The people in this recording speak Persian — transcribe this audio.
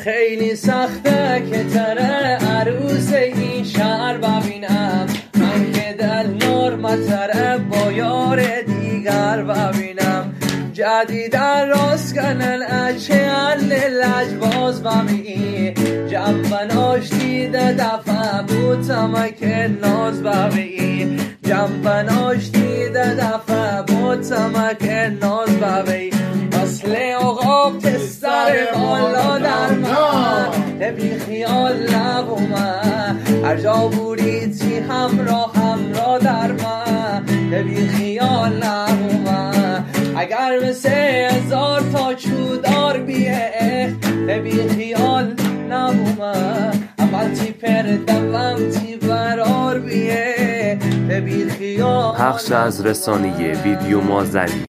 خیلی سخته که تره عروس این شهر ببینم، من که دل نرمتره با یار دیگر ببینم. جدیدن راست کنن اچه لجباز ببینی، جنبناش دیده دفعه بودم که ناز ببینی، جنبناش دیده دفعه بودم که ناز ببینی. اصل اقاب تستر بالا در من، بی خیال نبومه هر جا بودی همراه در من، بی خیال نبومه اگر مثل 1000 تا چودار بیه، بی خیال نبومه اول تی پر دوم تی برار بیه، بی خیال. پخش از رسانه ویدیو مازنی.